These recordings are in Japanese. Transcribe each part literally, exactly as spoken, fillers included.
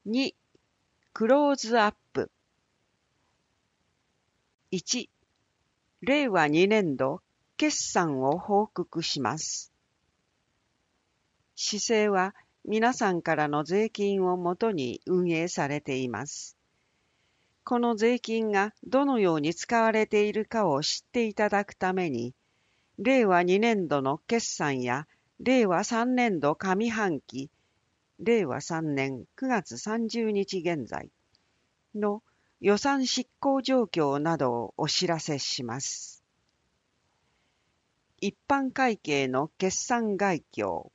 に、クローズアップ。いち、れいわにねんど決算を報告します。市政は皆さんからの税金をもとに運営されています。この税金がどのように使われているかを知っていただくために、れいわにねんどの決算やれいわさんねんど上半期、れいわさんねんくがつさんじゅうにち現在の予算執行状況などをお知らせします。一般会計の決算概況。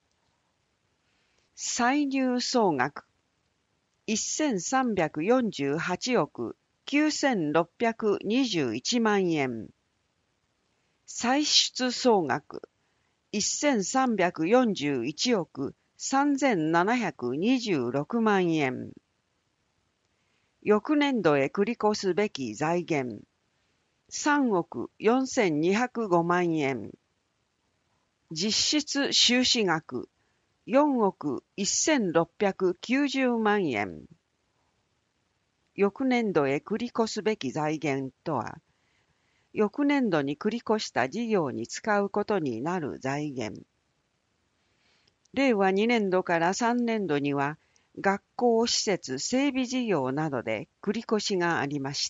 歳入総額せんさんびゃくよんじゅうはちおくきゅうせんろっぴゃくにじゅういちまんえん。歳出総額せんさんびゃくよんじゅういちおくさんぜんななひゃくにじゅうろくまんえん。翌年度へ繰り越すべき財源さんおくよんせんにひゃくごまんえん。実質収支額よんおくせんろっぴゃくきゅうじゅうまんえん。翌年度へ繰り越すべき財源とは、翌年度に繰り越した事業に使うことになる財源。れいわにねんどからさんねんどには、学校施設整備事業などで繰り越しがありました。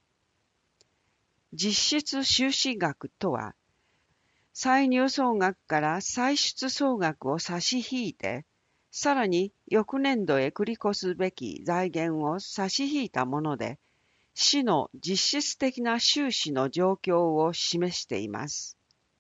実質収支額とは、歳入総額から歳出総額を差し引いて、さらに翌年度へ繰り越すべき財源を差し引いたもので、市の実質的な収支の状況を示しています。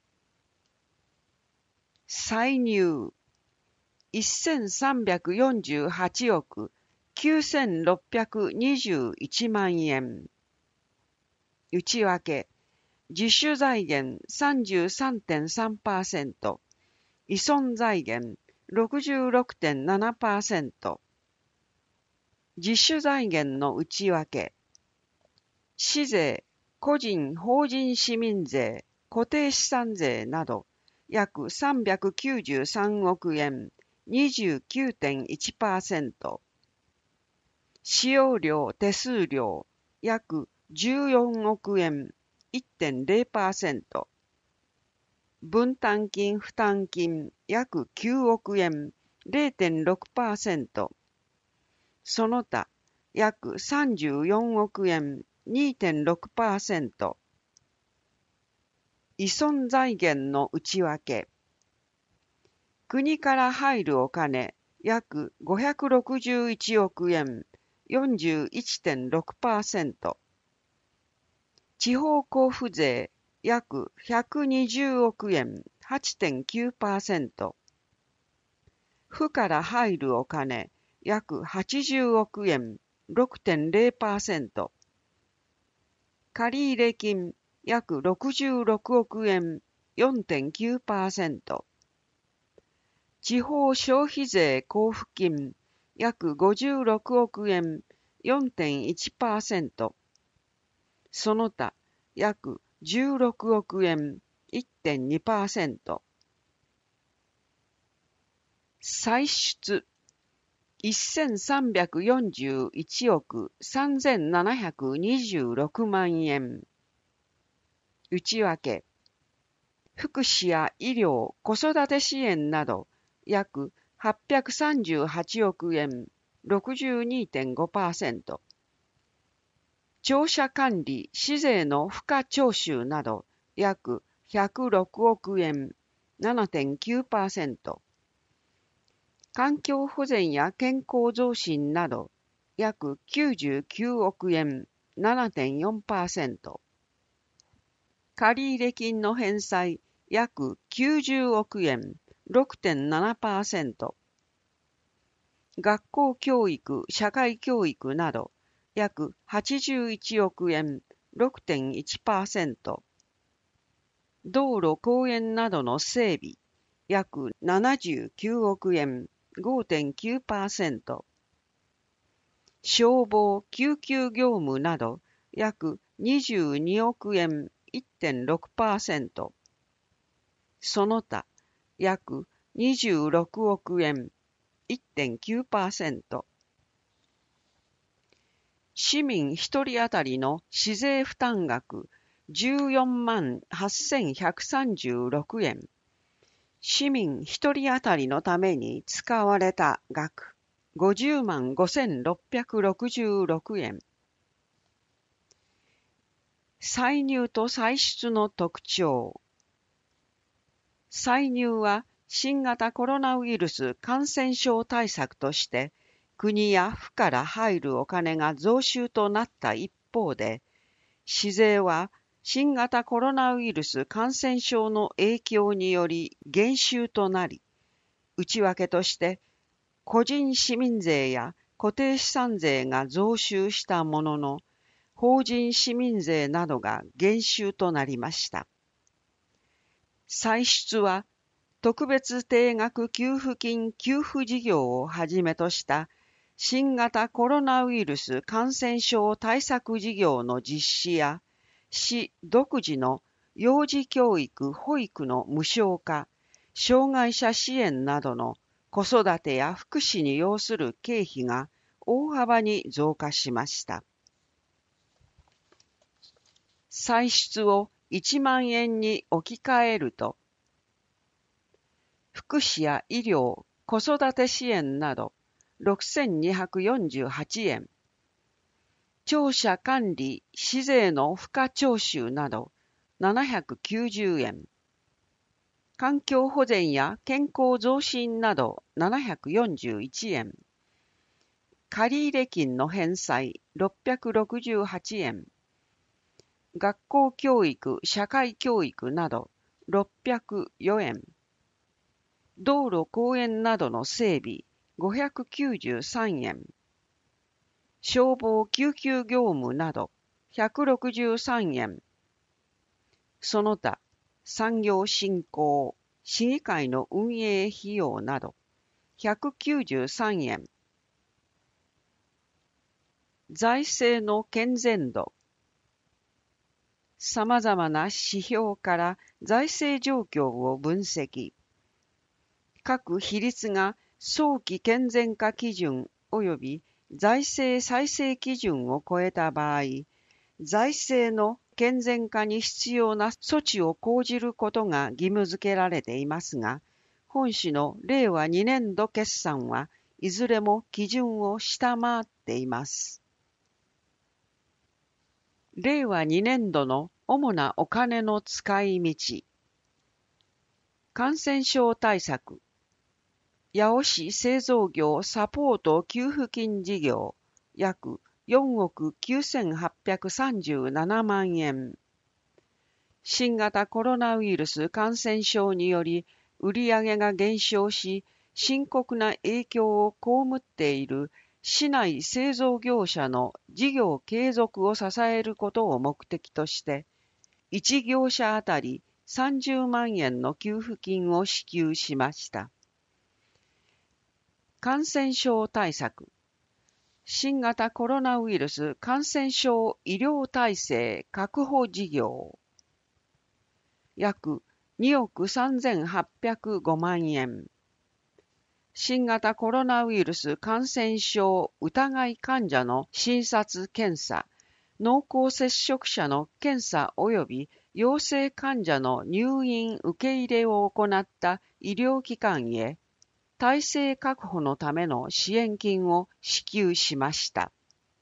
歳入せんさんびゃくよんじゅうはちおくきゅうせんろっぴゃくにじゅういちまんえん。内訳自主財源 さんじゅうさんてんさんパーセント、依存財源 ろくじゅうろくてんななパーセント。自主財源の内訳市税、個人法人市民税、固定資産税など約さんびゃくきゅうじゅうさんおくえん にじゅうきゅうてんいちパーセント。使用料手数料約じゅうよんおくえん いってんれいパーセント。分担金負担金約きゅうおくえん れいてんろくパーセント。その他約さんじゅうよんおくえん にてんろくパーセント。依存財源の内訳国から入るお金約ごひゃくろくじゅういちおくえん よんじゅういってんろくパーセント。地方交付税約ひゃくにじゅうおくえん はちてんきゅうパーセント。府から入るお金約はちじゅうおくえん ろくてんれいパーセント。借入金約ろくじゅうろくおくえん よんてんきゅうパーセント。地方消費税交付金約ごじゅうろくおくえん よんてんいちパーセント。その他約じゅうろくおくえん いってんにパーセント。歳出せんさんびゃくよんじゅういちおくさんぜんななひゃくにじゅうろくまんえん。内訳福祉や医療、子育て支援など約はっぴゃくさんじゅうはちおくえん ろくじゅうにてんごパーセント。庁舎管理、市税の付加徴収など約ひゃくろくおくえん ななてんきゅうパーセント。環境保全や健康増進など約きゅうじゅうきゅうおくえん ななてんよんパーセント。借入金の返済約きゅうじゅうおくえん ろくてんななパーセント。学校教育、社会教育など約はちじゅういちおくえん ろくてんいちパーセント。道路公園などの整備約ななじゅうきゅうおくえん ごてんきゅうパーセント。消防・救急業務など約にじゅうにおくえん いってんろくパーセント。その他約にじゅうろくおくえん いってんきゅうパーセント。 市民一人当たりの市税負担額じゅうよんまんはっせんひゃくさんじゅうろくえん。市民一人当たりのために使われた額ごじゅうまんごせんろっぴゃくろくじゅうろくえん。歳入と歳出の特徴。歳入は新型コロナウイルス感染症対策として国や府から入るお金が増収となった一方で、市税は新型コロナウイルス感染症の影響により減収となり、内訳として個人市民税や固定資産税が増収したものの、法人市民税などが減収となりました。歳出は特別定額給付金給付事業をはじめとした新型コロナウイルス感染症対策事業の実施や、市独自の幼児教育・保育の無償化、障害者支援などの子育てや福祉に要する経費が大幅に増加しました。歳出をいちまんえんに置き換えると、福祉や医療、子育て支援などろくせんにひゃくよんじゅうはちえん、庁舎管理・市税の付加徴収などななひゃくきゅうじゅうえん、環境保全や健康増進などななひゃくよんじゅういちえん、借入金の返済ろっぴゃくろくじゅうはちえん、学校教育・社会教育などろっぴゃくよえん、道路公園などの整備ごひゃくきゅうじゅうさんえん、消防救急業務などひゃくろくじゅうさんえん、その他産業振興、市議会の運営費用などひゃくきゅうじゅうさんえん、財政の健全度。さまざまな指標から財政状況を分析。各比率が早期健全化基準及び財政再生基準を超えた場合、財政の健全化に必要な措置を講じることが義務付けられていますが、本市のれいわにねんど決算はいずれも基準を下回っています。れいわにねんどの主なお金の使い道。感染症対策。八尾市製造業サポート給付金事業約よんおくきゅうせんはっぴゃくさんじゅうななまんえん。新型コロナウイルス感染症により売上が減少し、深刻な影響を被っている市内製造業者の事業継続を支えることを目的として、いち業者あたりさんじゅうまんえんの給付金を支給しました。感染症対策。新型コロナウイルス感染症医療体制確保事業。約におくさんぜんはっぴゃくごまんえん。新型コロナウイルス感染症疑い患者の診察検査、濃厚接触者の検査及び陽性患者の入院受け入れを行った医療機関へ、体制確保のための支援金を支給しました。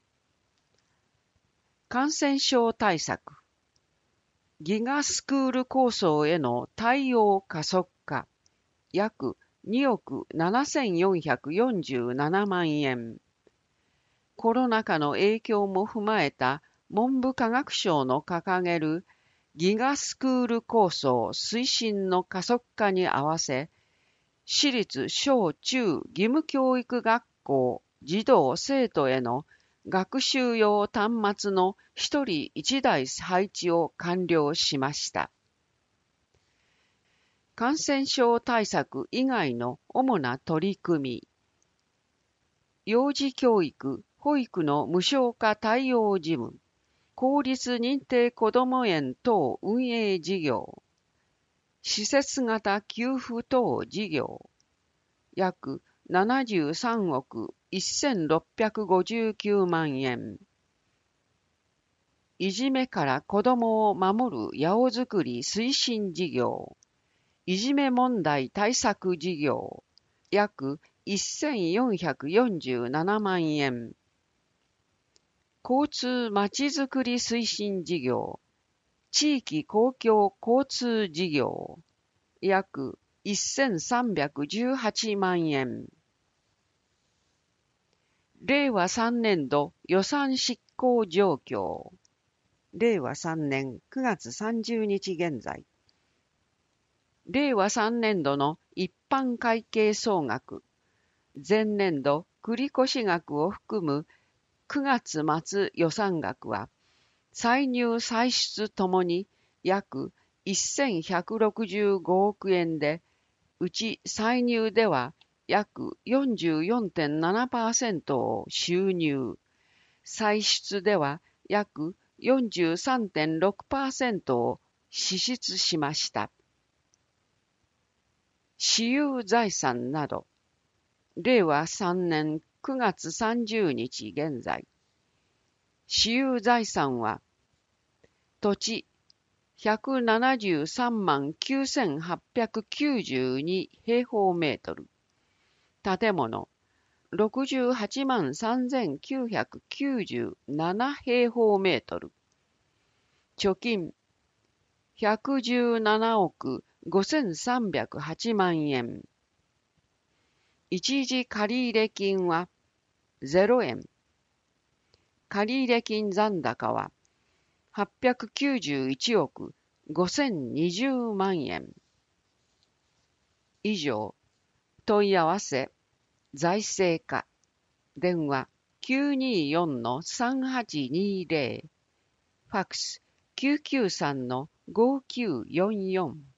感染症対策。ギガスクール構想への対応加速化。約におくななせんよんひゃくよんじゅうななまんえん。コロナ禍の影響も踏まえた文部科学省の掲げるギガスクール構想推進の加速化に合わせ、私立小中義務教育学校児童生徒への学習用端末のひとりいちだい配置を完了しました。感染症対策以外の主な取り組み。幼児教育・保育の無償化対応事務、公立認定こども園等運営事業、施設型給付等事業、約ななじゅうさんおくせんろっぴゃくごじゅうきゅうまんえん、 いじめから子供を守る八百作り推進事業、いじめ問題対策事業、約せんよんひゃくよんじゅうななまんえん。交通まちづくり推進事業、地域公共交通事業、約せんさんびゃくじゅうはちまんえん。れいわさんねんど予算執行状況。れいわさんねんくがつさんじゅうにち現在。れいわさんねんどの一般会計総額。前年度繰越額を含むくがつ末予算額は、歳入歳出ともに約せんひゃくろくじゅうごおくえんで、うち歳入では約 よんじゅうよんてんななパーセント を収入、歳出では約 よんじゅうさんてんろくパーセント を支出しました。私有財産など、れいわさんねんくがつさんじゅうにち現在、私有財産は、土地ひゃくななじゅうさんまんきゅうせんはっぴゃくきゅうじゅうに平方メートル、建物ろくじゅうはちまんさんぜんきゅうひゃくきゅうじゅうなな平方メートル、貯金ひゃくじゅうななおくごせんさんびゃくはちまんえん、一時借入金はゼロえん、借入金残高ははっぴゃくきゅうじゅういちおくごせんにじゅうまんえん。以上、問い合わせ、財政課、電話 きゅうにーよんのさんはちにーぜろ、ファックスきゅうきゅうさんのごきゅうよんよん。